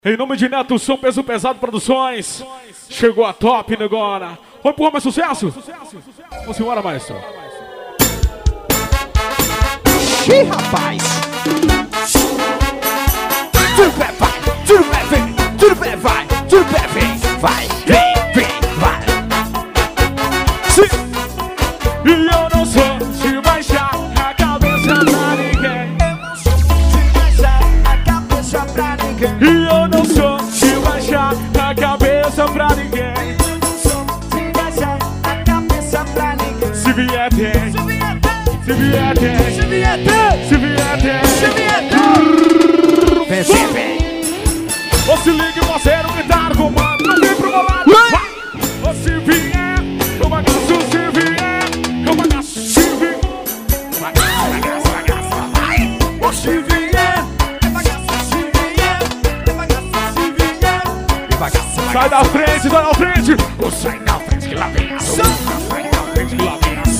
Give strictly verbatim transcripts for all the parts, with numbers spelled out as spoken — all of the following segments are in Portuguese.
Em nome de Neto Som, Peso Pesado Produções, chegou a top agora. Vamos empurrar mais sucesso? Vamos embora, maestro. Ih, rapaz! Tudo bem, vai, tudo bem, vem, tudo bem, vai, tudo bem, vem, vai, vem, vem, vai. Sim. E eu não sou de baixar a cabeça pra ninguém. Eu não sou de baixar a cabeça pra ninguém. E eu não sou de baixar a cabeça pra ninguém. Eu não sou de baixar a cabeça pra ninguém. Se vier tem, Se vier tem, se vier tem, se vier tem, se vier tem, se vier tem. Vem, vem, vem. Ou se ligue, parceiro, gritar, comando, não vem pro meu lado. Vai! Ou se vier, eu bagaço, se vier, eu bagaço, se vier. Bagaço, bagaço, bagaço, vai. Ou se vier, é bagaço, se vier, é bagaço, se vier. E bagaço, bagaço. Sai da frente, sai da frente. Ou sai da frente que lá vem ação. Sai da frente que lá vem ação.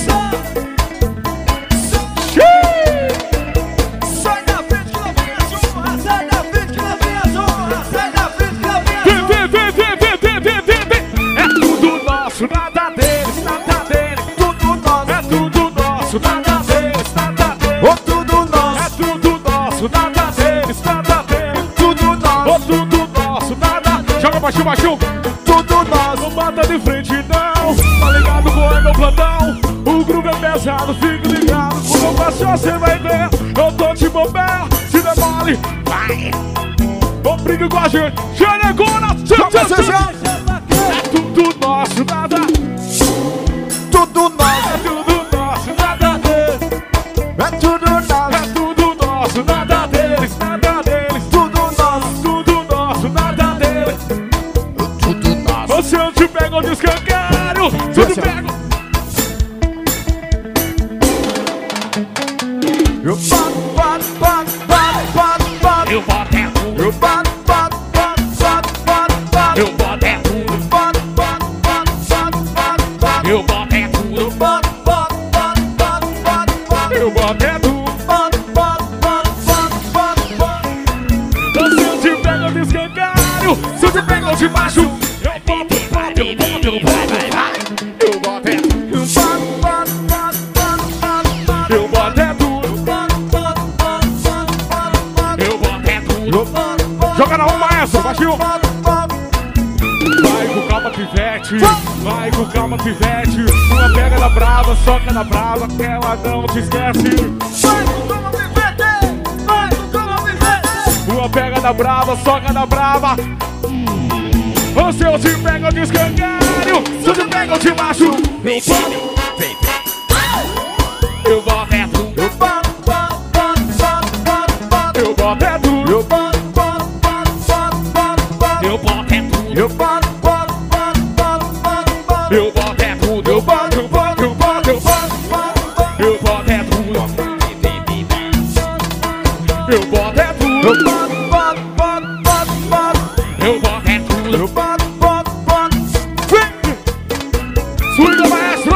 Sai da frente que lá vem ação. Sai da frente que lá vem ação. Sai da frente que lá vem ação. Vem, vem, vem, vem, vem, vem, vem, vem, vem. É tudo nosso, nada deles, nada deles. Tudo nosso. É tudo nosso, nada deles, nada deles. Ô, tudo É nosso. tudo nosso, nada deles, nada deles. Tudo Ô, nosso. tudo nosso, nada. Joga baixinho, baixinho. Tudo nosso. Não bata de frente não, tá ligado com o meu plantão. O grupo é pesado, fica ligado. Quando eu passo você vai ver, eu tô de bobeira. Se der mole, vai. Não briga com a gente, Xerecona. É tudo nosso, nada. Tudo É nosso. tudo nosso, nada deles. É tudo É nosso. tudo nosso, nada deles, nada deles. Tudo nosso. Tudo nosso, nada deles. Tudo nosso. Você eu te pego de escangalho, se eu te pego. Eu bato, bato, bato, bato, bato, bato. Eu boto é tudo, Eu bato, bato, bato, bato, bato, bato. eu boto é tudo, Bato, bato, bato, bato, bato, bato. eu boto é tudo, Bato, bato, bato, bato, bato, bato. eu boto é tudo. Bato, bato, bato, bato, bato, bato. Então se eu te pego de escangalho, se eu te pego de baixo, eu boto, boto, eu boto, eu boto, eu boto é tudo, Eu bato, bato, bato, bato, bato, bato. eu boto é tudo, Bato, bato, bato, bato, bato, bato. eu boto é tudo. Bato, bato, Joga na rua, maestro, baixinho. bato, bato. Vai com calma, pivete, vai com calma, pivete. Uma pega da brava, soca na brava, que ela não te esquece. Vai com calma, pivete. Vai com calma, pivete. Uma pega da brava, soca na brava. Ou se eu te pego de escangalho, se eu te pego de macho, Vem, vem, vem, vem. eu boto é tudo, Eu bato, bato, bato, bato, bato, bato. eu boto é tudo, Eu bato, bato, bato, bato, bato, bato. eu boto é tudo, Eu bato, bato, bato, bato, bato, bato. eu boto é tudo, eu boto, eu boto, eu boto, eu boto, bato, bato. eu boto é tudo, eu boto é Eu tudo, bato, bato, bato, bato, bato. eu boto é tudo. Eu bato, bato, bato. Swinga, maestro!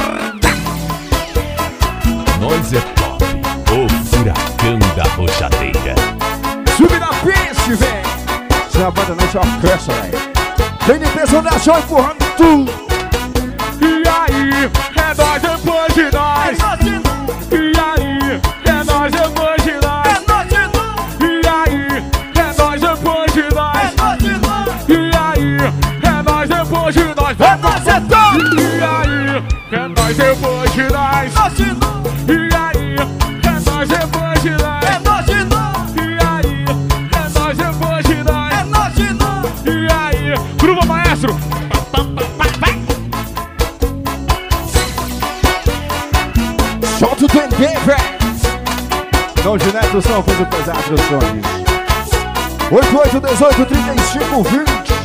Nós é top, o furacão da rochadeira. Sube na piste, vem. Se a banda não se alcança, velho. Vem de peso da show empurrando tudo. E aí, é nós depois de nós. E aí, é nós depois de nós. E aí, é nós depois de nós. E aí, é nós depois de nós. É nós é top. E aí, é nós depois de nós. E aí, é nós depois de nós. E aí, é nós depois de nós. E aí, gruva, maestro. Solta o Tendê, velho. Não, de Neto Som, Peso Pesado Produções. oito oito dezoito trinta e cinco vinte.